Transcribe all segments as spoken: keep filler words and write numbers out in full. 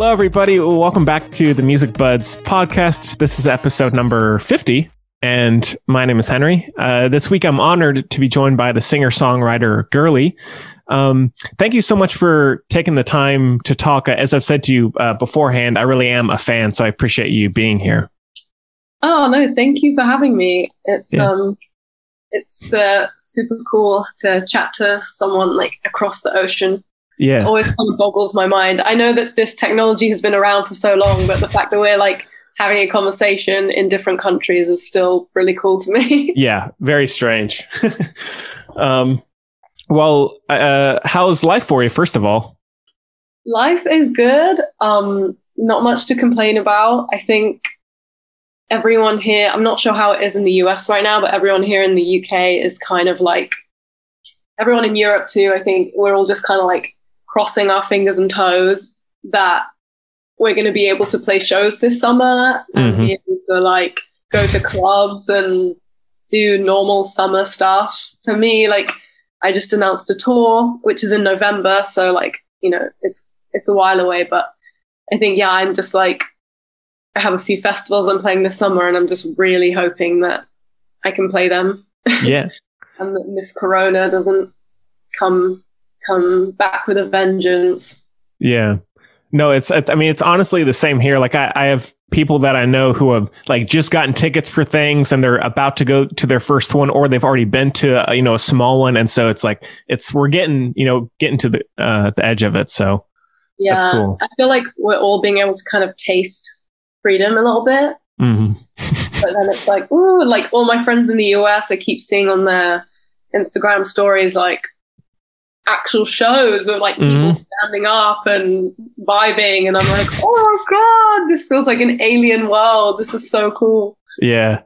Hello, everybody. Welcome back to the Music Buds podcast. This is episode number fifty, and my name is Henry. Uh, this week, I'm honored to be joined by the singer-songwriter Girly. Um, thank you so much for taking the time to talk. As I've said to you uh, beforehand, I really am a fan, so I appreciate you being here. Oh, no, thank you for having me. It's yeah. um, it's uh, super cool to chat to someone like across the ocean. Yeah. It always kind of boggles my mind. I know that this technology has been around for so long, but the fact that we're like having a conversation in different countries is still really cool to me. Yeah, very strange. um, well, uh, how's life for you, first of all? Life is good. Um, not much to complain about. I think everyone here, I'm not sure how it is in the U S right now, but everyone here in the U K is kind of like, everyone in Europe too, I think we're all just kind of like crossing our fingers and toes that we're going to be able to play shows this summer and mm-hmm. be able to like go to clubs and do normal summer stuff. For me, like I just announced a tour, which is in November. So like, you know, it's, it's a while away, but I think, yeah, I'm just like, I have a few festivals I'm playing this summer and I'm just really hoping that I can play them. Yeah. And that this Corona doesn't come come back with a vengeance. Yeah. No, it's, I mean, it's honestly the same here. Like I, I have people that I know who have like just gotten tickets for things and they're about to go to their first one, or they've already been to, a, you know, a small one. And so it's like, it's, we're getting, you know, getting to the, uh, the edge of it. So yeah, that's cool. I feel like we're all being able to kind of taste freedom a little bit. Mm-hmm. But then it's like, ooh, like all my friends in the U S, I keep seeing on their Instagram stories, like, actual shows with like people mm-hmm. standing up and vibing, and I'm like, oh god, this feels like an alien world. This is so cool. Yeah.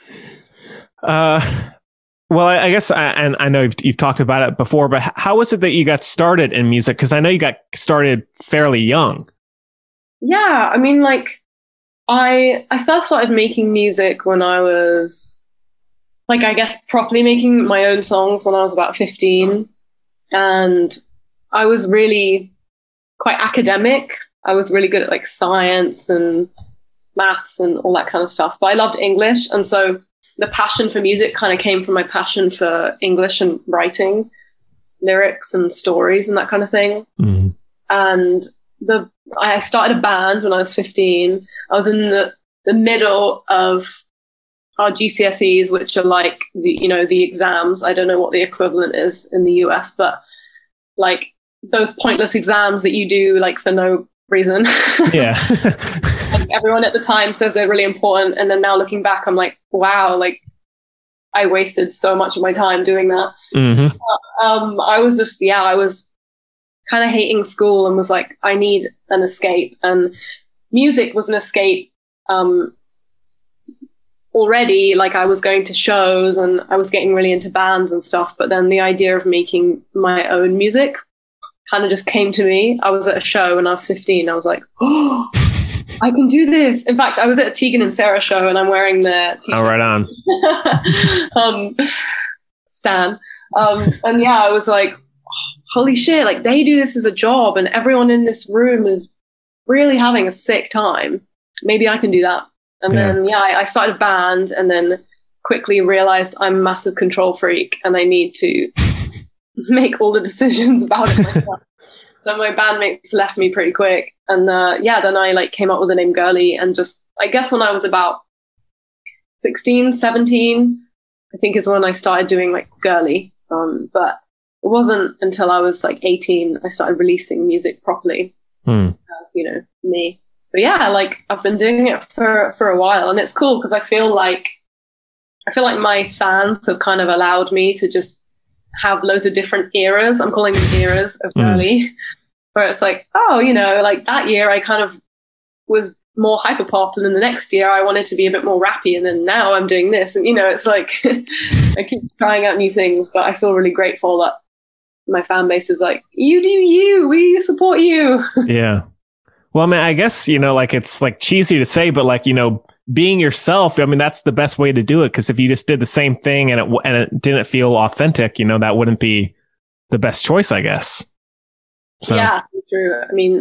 Uh, well, I, I guess, I, and I know you've, you've talked about it before, but how was it that you got started in music? Because I know you got started fairly young. Yeah, I mean, like, I I first started making music when I was, like, I guess properly making my own songs when I was about fifteen. And I was really quite academic. I was really good at like science and maths and all that kind of stuff. But I loved English. And so the passion for music kind of came from my passion for English and writing lyrics and stories and that kind of thing. Mm-hmm. And the I started a band when I was fifteen. I was in the, the middle of our G C S Es, which are like the, you know, the exams. I don't know what the equivalent is in the U S, but like those pointless exams that you do like for no reason. Yeah. Like, everyone at the time says they're really important. And then now looking back, I'm like, wow, like I wasted so much of my time doing that. Mm-hmm. Uh, um, I was just, yeah, I was kind of hating school and was like, I need an escape. And music was an escape. Um, already, like I was going to shows and I was getting really into bands and stuff, but then the idea of making my own music kind of just came to me. I was at a show when I was fifteen. I was like, oh, I can do this. In fact, I was at a Tegan and Sarah show and I'm wearing their t-shirt. Oh, right on. um, Stan. Um, and yeah, I was like, holy shit, like they do this as a job and everyone in this room is really having a sick time. Maybe I can do that. And yeah. then, yeah, I, I started a band and then quickly realized I'm a massive control freak and I need to make all the decisions about it myself. So my bandmates left me pretty quick. And uh, yeah, then I like came up with the name Girly and just, I guess when I was about sixteen, seventeen, I think is when I started doing like Girly. Um, but it wasn't until I was like eighteen, I started releasing music properly. Hmm. As, you know, me. But yeah, like I've been doing it for, for a while and it's cool because I feel like, I feel like my fans have kind of allowed me to just have loads of different eras. I'm calling them eras of Girly, mm. where it's like, oh, you know, like that year I kind of was more hyperpop and then the next year I wanted to be a bit more rappy and then now I'm doing this. And, you know, it's like, I keep trying out new things, but I feel really grateful that my fan base is like, you do you, we support you. Yeah. Well, I mean, I guess, you know, like it's like cheesy to say, but like, you know, being yourself, I mean, that's the best way to do it. Because if you just did the same thing and it and it didn't feel authentic, you know, that wouldn't be the best choice, I guess. So. Yeah, true. I mean,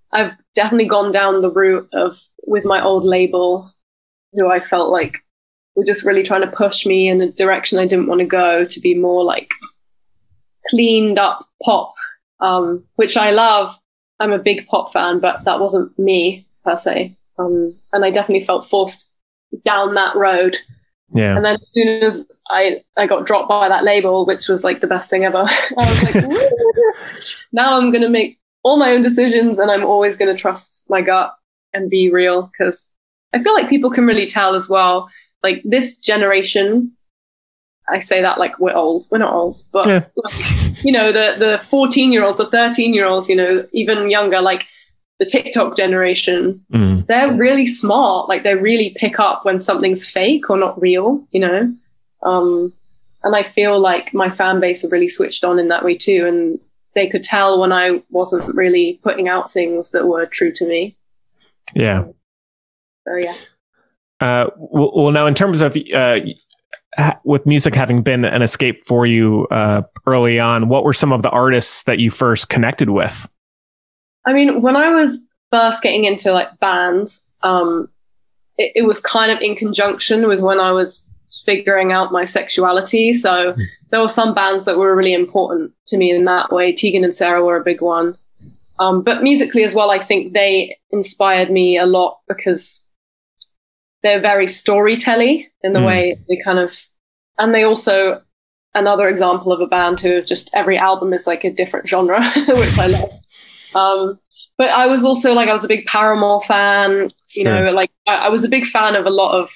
I've definitely gone down the route of, with my old label, who I felt like were just really trying to push me in a direction I didn't want to go, to be more like cleaned up pop, um, which I love. I'm a big pop fan, but that wasn't me per se. Um, and I definitely felt forced down that road. Yeah. And then as soon as I, I got dropped by that label, which was like the best thing ever, I was like, now I'm going to make all my own decisions, and I'm always going to trust my gut and be real, because I feel like people can really tell as well. Like this generation, I say that like we're old. We're not old, but yeah. like, you know, the the fourteen year olds, the thirteen year olds, you know, even younger, like the TikTok generation, mm. they're really smart. Like they really pick up when something's fake or not real, you know? Um, and I feel like my fan base are really switched on in that way too. And they could tell when I wasn't really putting out things that were true to me. Yeah. So yeah. Uh, well, well, now in terms of, uh, with music having been an escape for you uh, early on, what were some of the artists that you first connected with? I mean, when I was first getting into like bands, um, it, it was kind of in conjunction with when I was figuring out my sexuality. So mm. there were some bands that were really important to me in that way. Tegan and Sara were a big one. Um, but musically as well, I think they inspired me a lot because they're very storytelling in the mm. way they kind of, and they also, another example of a band who just every album is like a different genre, which I love. Um, but I was also like, I was a big Paramore fan, you sure. know, like I, I was a big fan of a lot of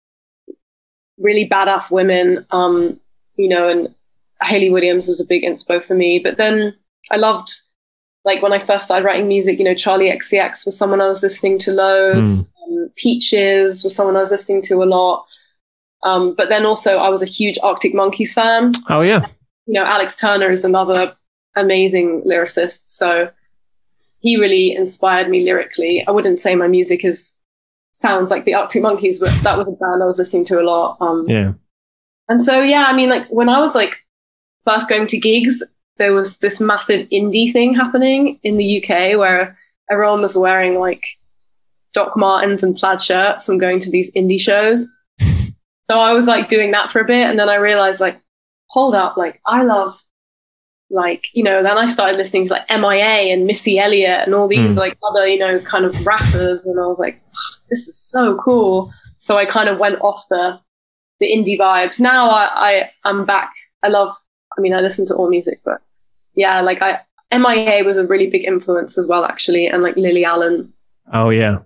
really badass women, um, you know, and Hayley Williams was a big inspo for me. But then I loved, like when I first started writing music, you know, Charlie X C X was someone I was listening to loads. Mm. Um, Peaches was someone I was listening to a lot. Um, but then also I was a huge Arctic Monkeys fan. Oh yeah. You know, Alex Turner is another amazing lyricist. So he really inspired me lyrically. I wouldn't say my music is sounds like the Arctic Monkeys, but that was a band I was listening to a lot. Um, yeah. And so, yeah, I mean, like when I was like first going to gigs, there was this massive indie thing happening in the U K where everyone was wearing like Doc Martens and plaid shirts and going to these indie shows. So I was like doing that for a bit. And then I realized like, hold up, like I love like, you know, then I started listening to like M I A and Missy Elliott and all these mm. like other, you know, kind of rappers. And I was like, this is so cool. So I kind of went off the, the indie vibes. Now I, I, I'm back. I love, I mean, I listen to all music, but yeah, like I, M I A was a really big influence as well, actually. And like Lily Allen. Oh yeah.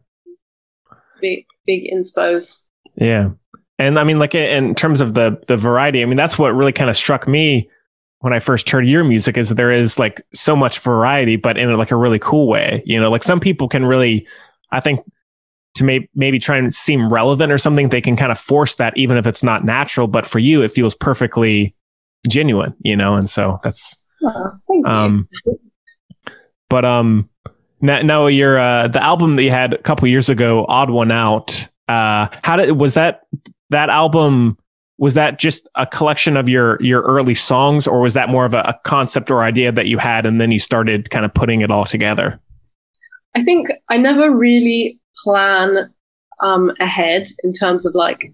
Big, big inspos. Yeah. And I mean, like in terms of the, the variety, I mean, that's what really kind of struck me when I first heard your music is that there is like so much variety, but in like a really cool way, you know, like some people can really, I think to may- maybe try and seem relevant or something, they can kind of force that even if it's not natural, but for you, it feels perfectly genuine, you know? And so that's, oh, thank um, you. but, um, now, now your, uh, the album that you had a couple years ago, Odd One Out, uh, how did, was that, that album, was that just a collection of your your early songs, or was that more of a, a concept or idea that you had and then you started kind of putting it all together? I think I never really plan um, ahead in terms of like,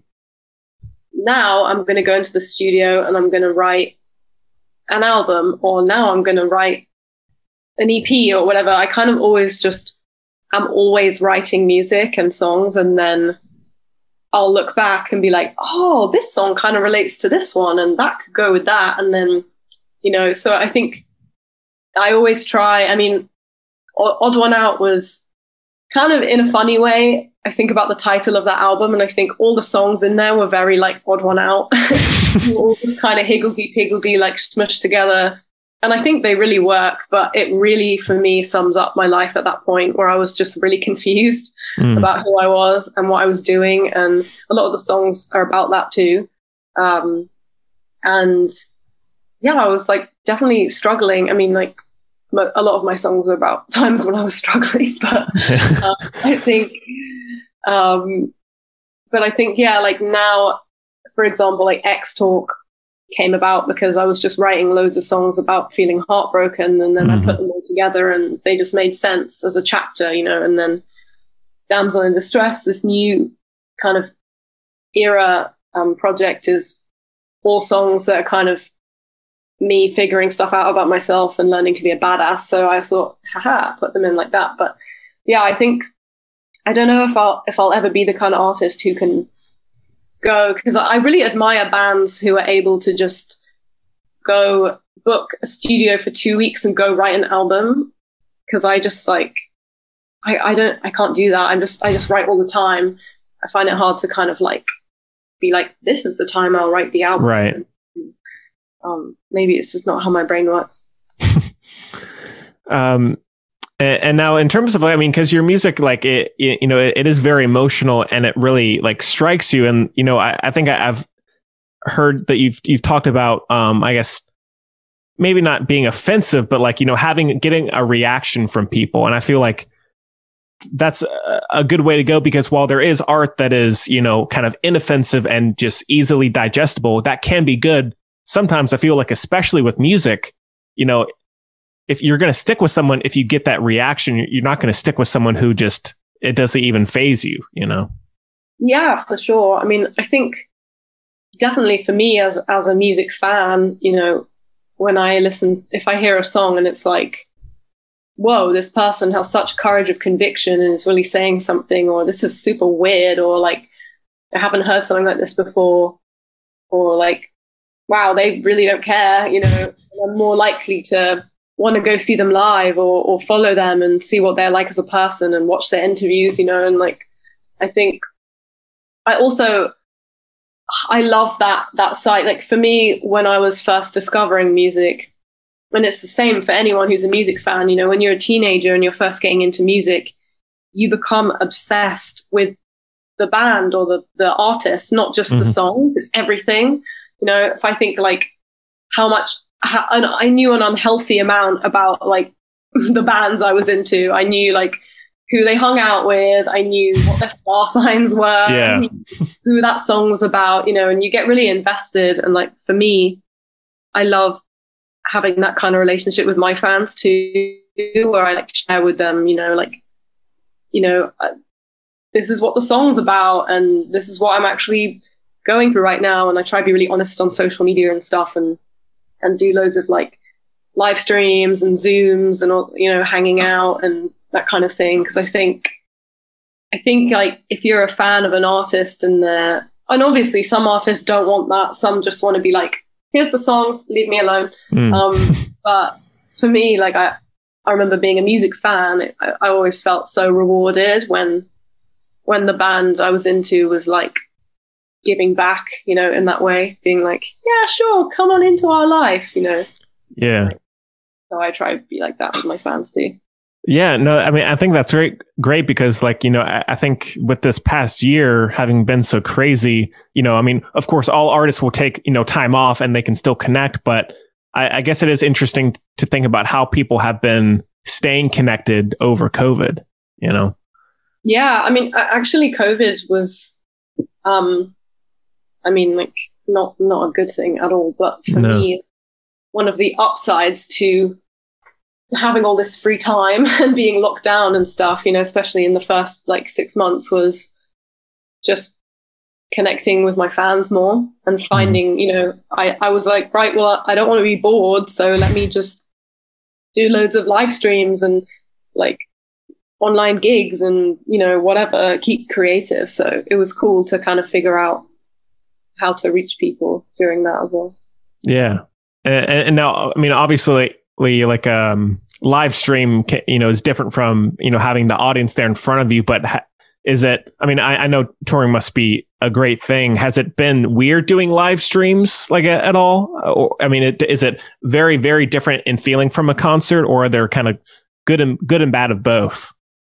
now I'm going to go into the studio and I'm going to write an album, or now I'm going to write an E P or whatever. I kind of always just, I'm always writing music and songs, and then I'll look back and be like, oh, this song kind of relates to this one, and that could go with that. And then, you know, so I think I always try, I mean, Odd One Out was kind of in a funny way. I think about the title of that album, and I think all the songs in there were very like Odd One Out, all kind of higgledy-piggledy, like smushed together. And I think they really work, but it really, for me, sums up my life at that point where I was just really confused mm. about who I was and what I was doing. And a lot of the songs are about that too. Um, and yeah, I was like definitely struggling. I mean, like mo- a lot of my songs were about times when I was struggling, but uh, I think, um, but I think, yeah, like now, for example, like X Talk came about because I was just writing loads of songs about feeling heartbroken, and then mm-hmm. I put them all together and they just made sense as a chapter, you know. And then Damsel in Distress, this new kind of era um, project, is all songs that are kind of me figuring stuff out about myself and learning to be a badass. So I thought, haha, put them in like that. But yeah, I think, I don't know if I'll if I'll ever be the kind of artist who can go, because I really admire bands who are able to just go book a studio for two weeks and go write an album. Because I just like, I, I don't, I can't do that. I'm just, I just write all the time. I find it hard to kind of like be like, this is the time I'll write the album. Right. Um, maybe it's just not how my brain works. um, and, and now in terms of, I mean, cause your music, like it, it you know, it, it is very emotional and it really like strikes you. And, you know, I, I think I, I've heard that you've, you've talked about, um, I guess, maybe not being offensive, but like, you know, having, getting a reaction from people. And I feel like that's a, a good way to go, because while there is art that is, you know, kind of inoffensive and just easily digestible, that can be good. Sometimes I feel like, especially with music, you know, if you're going to stick with someone, if you get that reaction, you're not going to stick with someone who just, it doesn't even faze you, you know? Yeah, for sure. I mean, I think definitely for me as, as a music fan, you know, when I listen, if I hear a song and it's like, whoa, this person has such courage of conviction and is really saying something, or this is super weird, or like, I haven't heard something like this before, or like, wow, they really don't care, you know, I'm more likely to want to go see them live, or, or follow them and see what they're like as a person and watch their interviews, you know. And like, I think I also, I love that, that side. Like for me, when I was first discovering music, and it's the same for anyone who's a music fan, you know, when you're a teenager and you're first getting into music, you become obsessed with the band or the, the artist, not just mm-hmm. the songs, it's everything. You know, if I think like how much, how, I knew an unhealthy amount about like the bands I was into. I knew like who they hung out with. I knew what their star signs were, yeah. who that song was about, you know, and you get really invested. And like, for me, I love having that kind of relationship with my fans too, where I like share with them, you know, like, you know, uh, this is what the song's about and this is what I'm actually going through right now. And I try to be really honest on social media and stuff, and and do loads of like live streams and Zooms and all, you know, hanging out and that kind of thing. Because I think, I think like if you're a fan of an artist and they're, and obviously some artists don't want that, some just want to be like, here's the songs, leave me alone. Mm. Um, but for me, like I, I remember being a music fan, I, I always felt so rewarded when, when the band I was into was like giving back, you know, in that way, being like, yeah, sure, come on into our life, you know. Yeah. So I try to be like that with my fans too. Yeah, no, I mean, I think that's great, great because like, you know, I, I think with this past year having been so crazy, you know, I mean, of course, all artists will take, you know, time off and they can still connect, but I, I guess it is interesting to think about how people have been staying connected over COVID, you know? Yeah, I mean, actually COVID was, um, I mean, like not, not a good thing at all, but for no. me, one of the upsides to having all this free time and being locked down and stuff, you know, especially in the first like six months was just connecting with my fans more and finding, you know, I, I was like, right, well, I don't want to be bored. So let me just do loads of live streams and like online gigs and, you know, whatever, keep creative. So it was cool to kind of figure out how to reach people during that as well. Yeah. And, and now, I mean, obviously, like um live stream, you know, is different from, you know, having the audience there in front of you. But ha- is it, I mean, I, I know touring must be a great thing. Has it been weird doing live streams like a, at all? Or, I mean, it, is it very, very different in feeling from a concert, or are there kind of good and good and bad of both?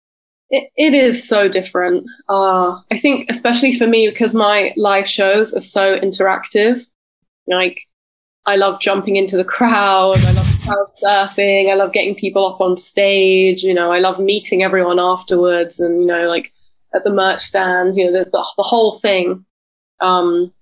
It, it is so different. Uh, I think especially for me, because my live shows are so interactive, like I love jumping into the crowd. I love crowd surfing. I love getting people up on stage. You know, I love meeting everyone afterwards and, you know, like at the merch stand, you know, there's the, the whole thing. Um,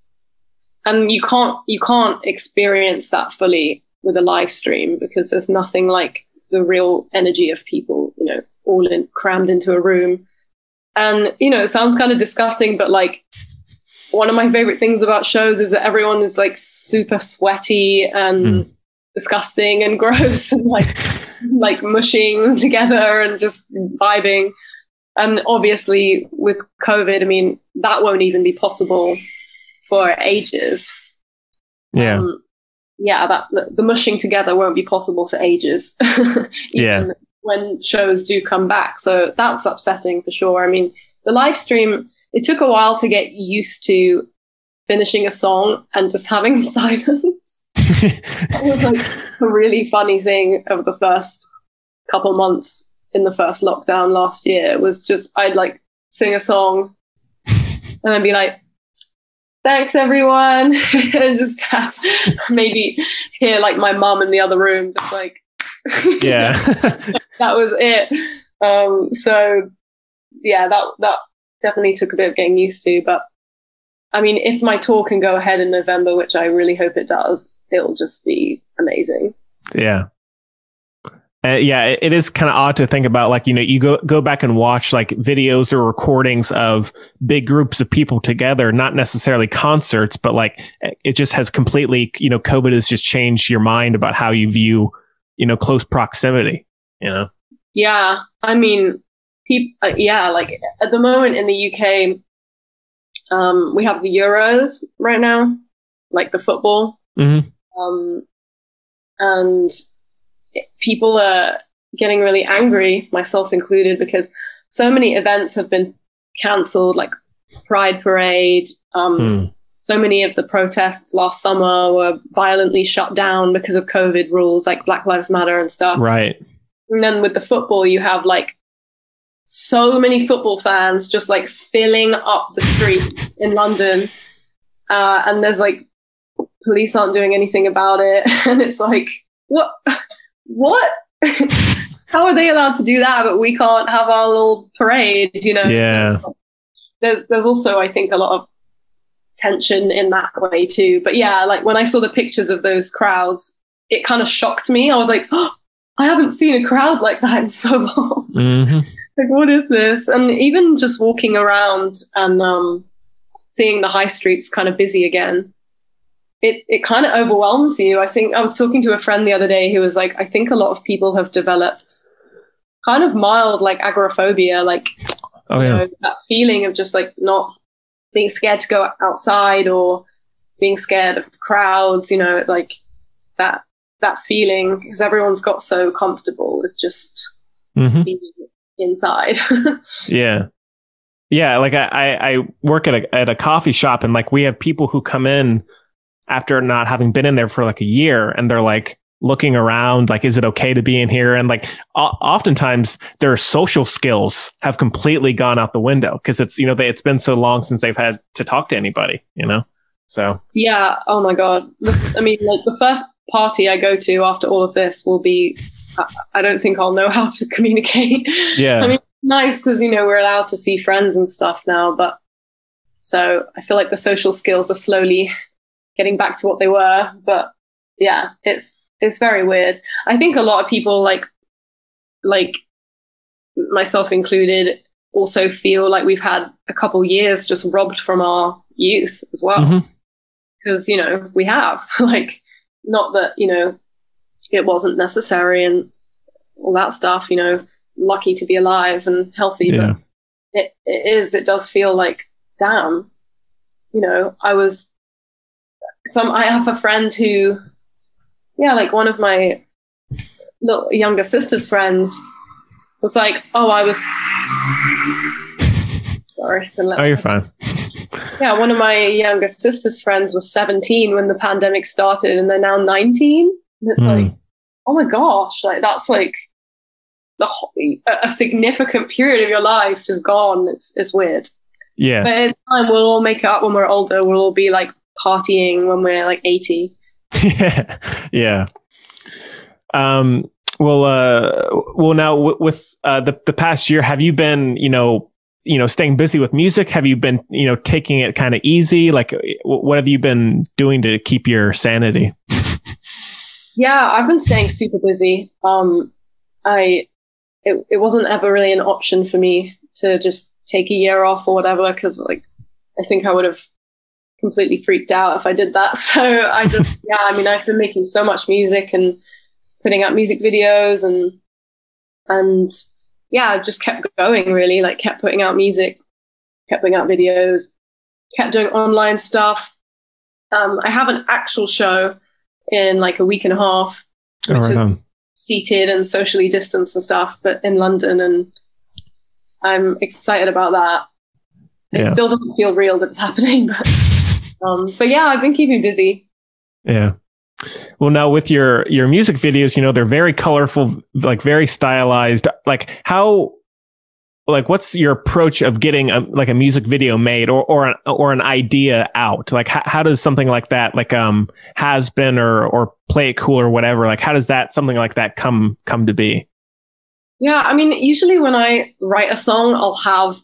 and you can't, you can't experience that fully with a live stream because there's nothing like the real energy of people, you know, all in crammed into a room. And, you know, it sounds kind of disgusting, but like one of my favorite things about shows is that everyone is like super sweaty and mm. disgusting and gross and like like mushing together and just vibing. And obviously with COVID, I mean, that won't even be possible for ages. Yeah. Um, yeah, that the, the mushing together won't be possible for ages. Yeah. When shows do come back. So that's upsetting for sure. I mean, the live stream, it took a while to get used to finishing a song and just having silence. That was like a really funny thing of the first couple months in the first lockdown last year. It was just, I'd like sing a song and then be like, thanks everyone. And just have maybe hear like my mum in the other room, just like, yeah. That was it. Um, so yeah, that, that definitely took a bit of getting used to, but I mean, if my tour can go ahead in November, which I really hope it does, it'll just be amazing. Yeah. Uh, yeah, it, it is kind of odd to think about, like, you know, you go, go back and watch like videos or recordings of big groups of people together, not necessarily concerts, but like it just has completely, you know, COVID has just changed your mind about how you view, you know, close proximity, you know? Yeah. I mean, people, uh, yeah, like at the moment in the U K, um, we have the Euros right now, like the football. Mm-hmm. Um, and people are getting really angry, myself included, because so many events have been cancelled, like Pride Parade. Um, mm. So many of the protests last summer were violently shut down because of COVID rules, like Black Lives Matter and stuff. Right. And then with the football, you have like so many football fans just like filling up the street in London. Uh, and there's like, police aren't doing anything about it. And it's like, what? What? How are they allowed to do that, but we can't have our little parade, you know? Yeah. So there's there's also, I think, a lot of tension in that way too. But yeah, like when I saw the pictures of those crowds, it kind of shocked me. I was like, oh, I haven't seen a crowd like that in so long. Mm-hmm. Like, what is this? And even just walking around and um, seeing the high streets kind of busy again, it, it kind of overwhelms you. I think I was talking to a friend the other day who was like, I think a lot of people have developed kind of mild like agoraphobia, like oh, yeah. you know, that feeling of just like not being scared to go outside or being scared of crowds, you know, like that that feeling, because everyone's got so comfortable with just mm-hmm. being inside. Yeah. Yeah. Like I, I work at a, at a coffee shop, and like we have people who come in after not having been in there for like a year, and they're like looking around, like, is it okay to be in here? And like o- oftentimes their social skills have completely gone out the window because it's, you know, they, it's been so long since they've had to talk to anybody, you know? So. Yeah. Oh my God. I mean, like the first party I go to after all of this will be, I don't think I'll know how to communicate. Yeah. I mean, nice because, you know, we're allowed to see friends and stuff now, but so I feel like the social skills are slowly getting back to what they were. But yeah, it's, it's very weird. I think a lot of people, like, like myself included, also feel like we've had a couple years just robbed from our youth as well. Because, mm-hmm. you know, we have, like, not that, you know, it wasn't necessary and all that stuff, you know, lucky to be alive and healthy, yeah. but it, it is, it does feel like, damn, you know, I was, some, I have a friend who, yeah, like one of my little younger sister's friends was like, oh, I was, sorry. Oh, you're fine. Yeah, one of my younger sister's friends was seventeen when the pandemic started, and they're now nineteen. And it's mm. like, oh my gosh, like that's like the whole, a significant period of your life just gone. It's it's weird. Yeah. But in time, we'll all make it up when we're older. We'll all be like partying when we're like eighty. Yeah. Yeah. Um, well, uh, well, now w- with uh, the the past year, have you been, you know, you know, staying busy with music? Have you been, you know, taking it kind of easy? Like, w- what have you been doing to keep your sanity? Yeah, I've been staying super busy. Um, I it, it wasn't ever really an option for me to just take a year off or whatever, because like I think I would have completely freaked out if I did that. So I just yeah, I mean I've been making so much music and putting out music videos and and yeah, I just kept going really, like kept putting out music, kept putting out videos, kept doing online stuff. Um, I have an actual show in like a week and a half, which oh, right is on. seated and socially distanced and stuff, but in London, and I'm excited about that. It Yeah. still doesn't feel real that it's happening, but um, but yeah, I've been keeping busy. Yeah. Well, now with your your music videos, you know, they're very colorful, like very stylized. Like how, like what's your approach of getting a, like a music video made or or an, or an idea out? Like how, how does something like that, like um Has Been or or Play It Cool or whatever, like how does that something like that come come to be? Yeah, I mean, usually when I write a song, I'll have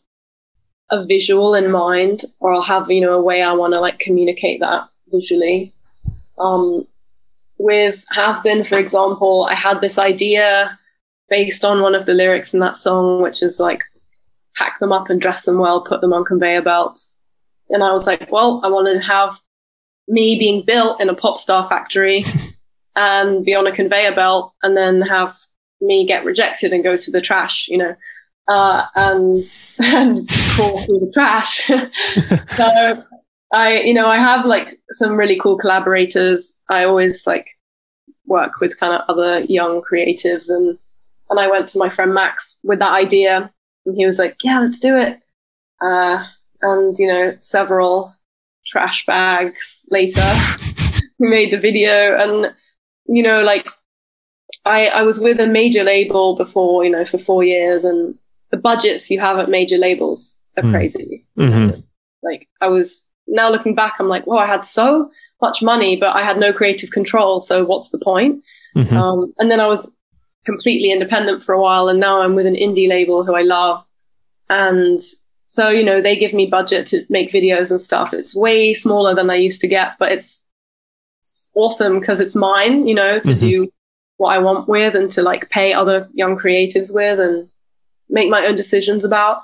a visual in mind, or I'll have, you know, a way I want to like communicate that visually. Um, with Has Been, for example, I had this idea based on one of the lyrics in that song, which is like, pack them up and dress them well, put them on conveyor belts. And I was like, well, I want to have me being built in a pop star factory and be on a conveyor belt, and then have me get rejected and go to the trash, you know, uh, and, and crawl through the trash. So I, you know, I have like some really cool collaborators. I always like work with kind of other young creatives, and, and I went to my friend Max with that idea, and he was like, yeah, let's do it. Uh, and, you know, several trash bags later, we made the video. And, you know, like I, I was with a major label before, you know, for four years, and the budgets you have at major labels are mm. crazy. Mm-hmm. Like I was, now looking back, I'm like, well, I had so much money, but I had no creative control. So what's the point? Mm-hmm. Um, and then I was completely independent for a while, and now I'm with an indie label who I love. And so, you know, they give me budget to make videos and stuff. It's way smaller than I used to get, but it's, it's awesome because it's mine, you know, to mm-hmm. do what I want with, and to like pay other young creatives with and make my own decisions about.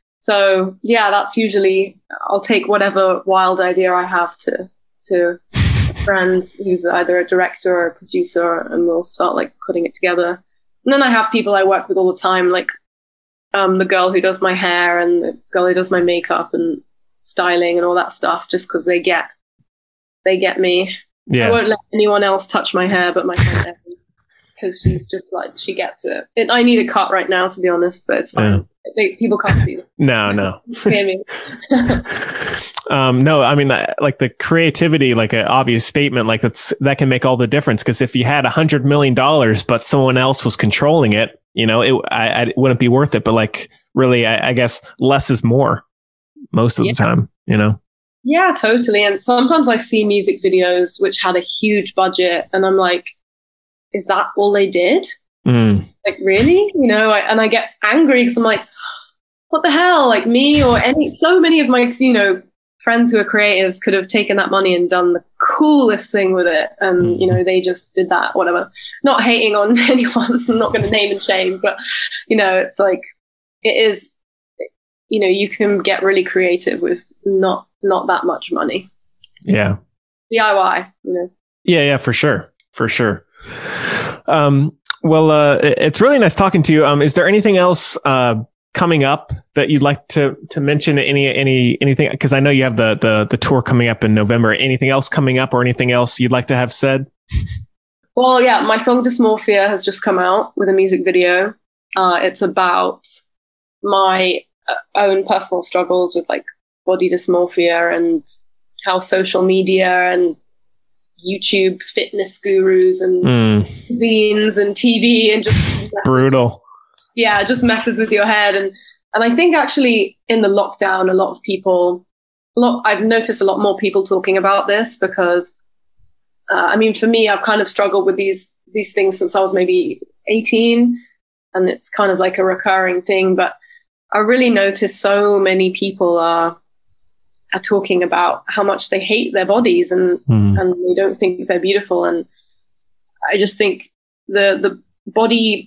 So yeah, that's usually, I'll take whatever wild idea I have to, to a friend who's either a director or a producer, and we'll start like putting it together. And then I have people I work with all the time, like um, the girl who does my hair and the girl who does my makeup and styling and all that stuff, just because they get, they get me. Yeah. I won't let anyone else touch my hair but my friend, because she's just like, she gets it. it. I need a cut right now, to be honest, but it's fine. Yeah. They, people can't see it. No, no. Hear me. um, no, I mean, like the creativity, like an obvious statement, like that's that can make all the difference. Because if you had a hundred million dollars, but someone else was controlling it, you know, it, I, I it wouldn't be worth it. But like, really, I, I guess less is more most of yeah. the time. You know. Yeah, totally. And sometimes I see music videos which had a huge budget, and I'm like, is that all they did? Mm. Like, really? You know, I, and I get angry because I'm like, what the hell? Like me or any, so many of my, you know, friends who are creatives could have taken that money and done the coolest thing with it. And, mm. you know, they just did that, whatever. Not hating on anyone, I'm not going to name and shame, but, you know, it's like, it is, you know, you can get really creative with not, not that much money. Yeah. D I Y, you know. Yeah, yeah, for sure. For sure. Um, well, uh, it's really nice talking to you. Um, is there anything else uh, coming up that you'd like to to mention? Any any anything? Because I know you have the the the tour coming up in November. Anything else coming up, or anything else you'd like to have said? Well, yeah, my song Dysmorphia has just come out with a music video. Uh, it's about my own personal struggles with like body dysmorphia, and how social media and YouTube fitness gurus and mm. zines and T V and just brutal. Yeah, it just messes with your head. And and I think actually in the lockdown, a lot of people, a lot, I've noticed a lot more people talking about this, because uh, I mean, for me, I've kind of struggled with these these things since I was maybe eighteen, and it's kind of like a recurring thing. But I really noticed so many people are are talking about how much they hate their bodies, and mm. and they don't think they're beautiful. And I just think the the body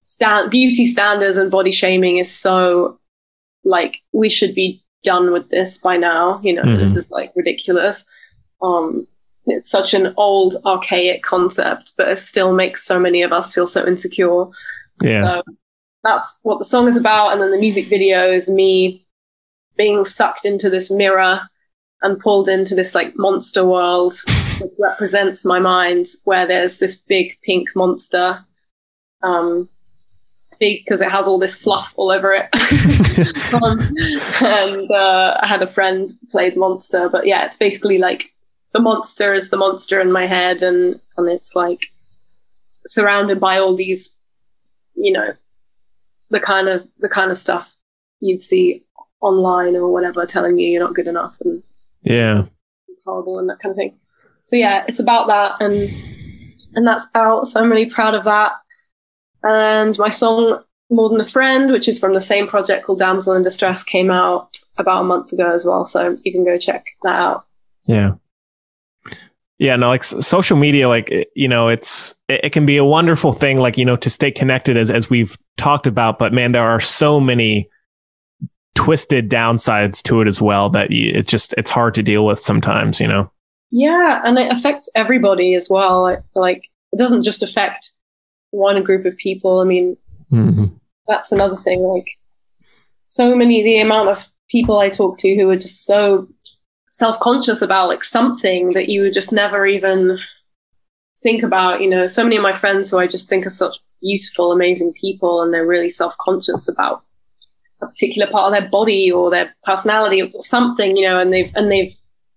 stand beauty standards and body shaming is so like, we should be done with this by now. You know, mm-hmm. This is like ridiculous. Um, it's such an old, archaic concept, but it still makes so many of us feel so insecure. Yeah. So that's what the song is about. And then the music video is me being sucked into this mirror and pulled into this like monster world which represents my mind, where there's this big pink monster. Um, big because it has all this fluff all over it. um, and uh, I had a friend play the monster, but yeah, it's basically like the monster is the monster in my head, and, and it's like surrounded by all these, you know, the kind of the kind of stuff you'd see online or whatever, telling you you're not good enough and yeah, it's horrible and that kind of thing. So yeah, it's about that, and and that's out. So I'm really proud of that. And my song More Than a Friend, which is from the same project called Damsel in Distress, came out about a month ago as well. So you can go check that out. Yeah. Yeah, no, like social media, like, you know, it's, it, it can be a wonderful thing, like, you know, to stay connected as, as we've talked about, but man, there are so many twisted downsides to it as well that you, it just, it's hard to deal with sometimes, you know? Yeah. And it affects everybody as well. Like, like it doesn't just affect one group of people. I mean, mm-hmm. That's another thing. Like so many, the amount of people I talk to who are just so self-conscious about like something that you would just never even think about, you know, so many of my friends who I just think are such beautiful, amazing people, and they're really self-conscious about a particular part of their body or their personality or something, you know, and they've, and they've,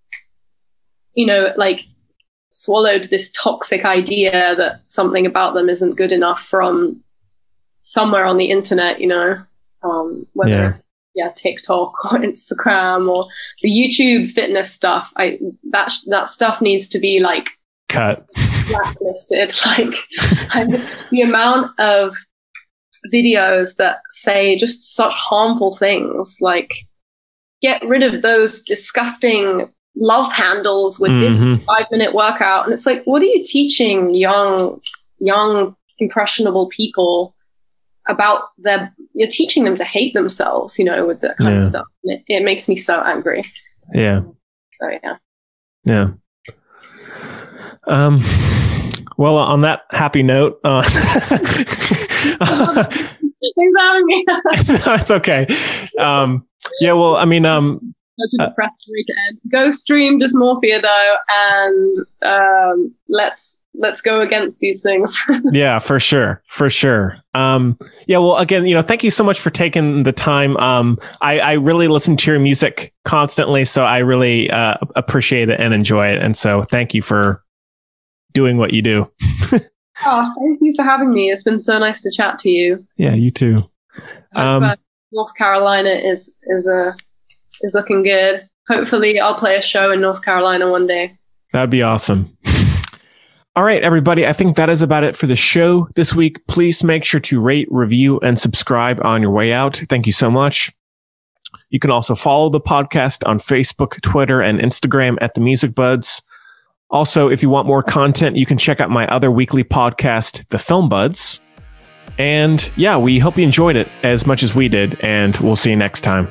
you know, like swallowed this toxic idea that something about them isn't good enough from somewhere on the internet, you know, um, whether yeah. it's yeah, TikTok or Instagram or the YouTube fitness stuff. I that that stuff needs to be like cut, blacklisted. Like, like the amount of videos that say just such harmful things, like get rid of those disgusting love handles with mm-hmm. this five minute workout, and it's like, what are you teaching young, young impressionable people about their? You're teaching them to hate themselves, you know, with that kind yeah. of stuff. And it, it makes me so angry. Yeah. So yeah. Yeah. Um. Well, on that happy note, uh, thanks for having me. No, it's okay. Um. Yeah. Well, I mean, um. Such a depressed uh, way to end. Go stream Dysmorphia though, and um, let's let's go against these things. Yeah, for sure, for sure. Um, yeah, well, again, you know, thank you so much for taking the time. Um, I, I really listen to your music constantly, so I really uh, appreciate it and enjoy it. And so, thank you for doing what you do. Oh, thank you for having me. It's been so nice to chat to you. Yeah, you too. Um, uh, North Carolina is is a is looking good. Hopefully I'll play a show in North Carolina one day. That'd be awesome. All right, everybody. I think that is about it for the show this week. Please make sure to rate, review, and subscribe on your way out. Thank you so much. You can also follow the podcast on Facebook, Twitter, and Instagram at The Music Buds. Also, if you want more content, you can check out my other weekly podcast, The Film Buds. And yeah, we hope you enjoyed it as much as we did, and we'll see you next time.